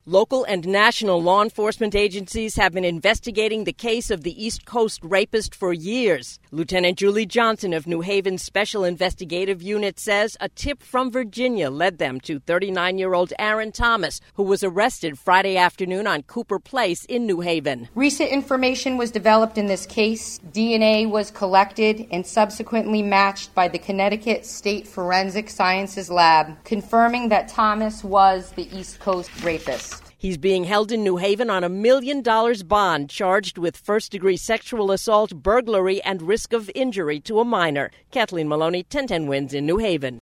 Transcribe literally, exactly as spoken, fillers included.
Local and national law enforcement agencies have been investigating the case of the East Coast rapist for years. Lieutenant Julie Johnson of New Haven's Special Investigative Unit says a tip from Virginia led them to thirty-nine-year-old Aaron Thomas, who was arrested Friday afternoon on Cooper Place in New Haven. Recent information was developed in this case. D N A was collected and subsequently matched by the Connecticut State Forensic Sciences Lab, confirming that Thomas was the East Coast rapist. He's being held in New Haven on a million dollars bond, charged with first-degree sexual assault, burglary, and risk of injury to a minor. Kathleen Maloney, ten ten Wins in New Haven.